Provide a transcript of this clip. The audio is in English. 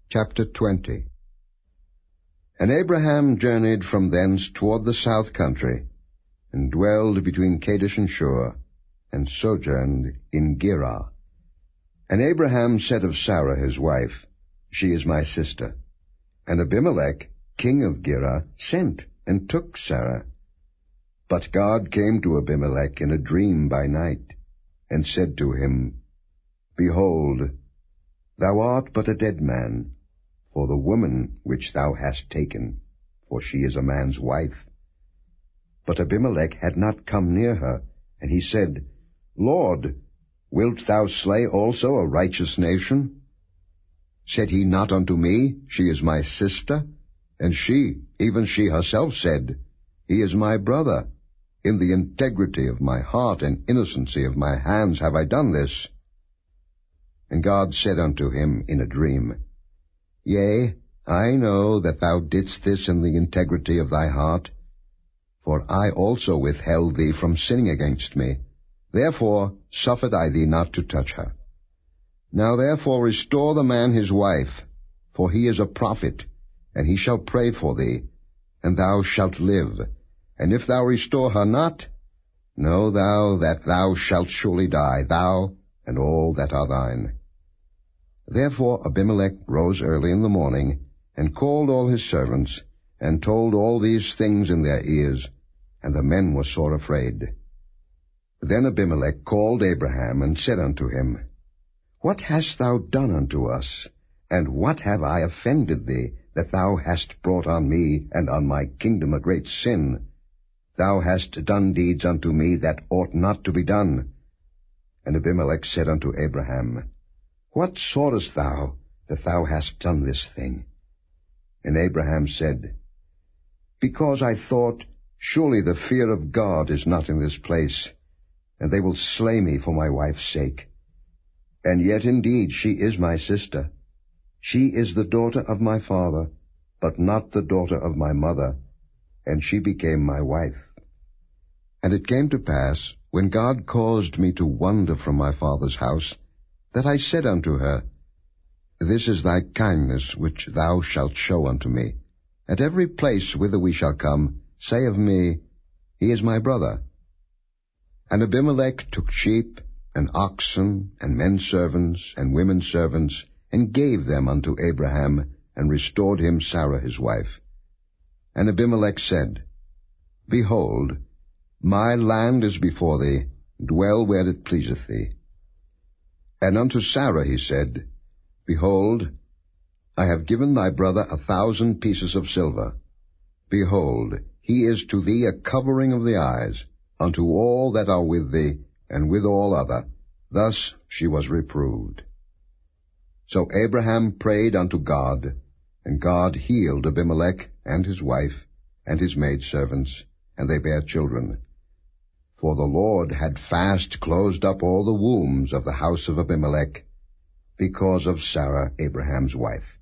Chapter 20. And Abraham journeyed from thence toward the south country, and dwelled between Kadesh and Shur, and sojourned in Gerar. And Abraham said of Sarah his wife, She is my sister. And Abimelech, king of Gerar, sent and took Sarah. But God came to Abimelech in a dream by night, and said to him, Behold, thou art but a dead man, for the woman which thou hast taken, for she is a man's wife. But Abimelech had not come near her, and he said, Lord, wilt thou slay also a righteous nation? Said he not unto me, She is my sister? And she, even she herself, said, He is my brother. In the integrity of my heart and innocency of my hands have I done this. And God said unto him in a dream, Yea, I know that thou didst this in the integrity of thy heart, for I also withheld thee from sinning against me. Therefore suffered I thee not to touch her. Now therefore restore the man his wife, for he is a prophet, and he shall pray for thee, and thou shalt live. And if thou restore her not, know thou that thou shalt surely die, thou and all that are thine. Therefore Abimelech rose early in the morning, and called all his servants, and told all these things in their ears, and the men were sore afraid. Then Abimelech called Abraham, and said unto him, What hast thou done unto us? And what have I offended thee, that thou hast brought on me and on my kingdom a great sin? Thou hast done deeds unto me that ought not to be done. And Abimelech said unto Abraham, What sawest thou, that thou hast done this thing? And Abraham said, Because I thought, Surely the fear of God is not in this place, and they will slay me for my wife's sake. And yet indeed she is my sister. She is the daughter of my father, but not the daughter of my mother, and she became my wife. And it came to pass, when God caused me to wander from my father's house, that I said unto her, This is thy kindness which thou shalt show unto me. At every place whither we shall come, say of me, He is my brother. And Abimelech took sheep, and oxen, and men servants, and women servants, and gave them unto Abraham, and restored him Sarah his wife. And Abimelech said, Behold, my land is before thee, dwell where it pleaseth thee. And unto Sarah he said, Behold, I have given thy brother 1,000 pieces of silver. Behold, he is to thee a covering of the eyes, unto all that are with thee, and with all other. Thus she was reproved. So Abraham prayed unto God, and God healed Abimelech and his wife, and his maidservants, and they bare children. For the Lord had fast closed up all the wombs of the house of Abimelech, because of Sarah Abraham's wife.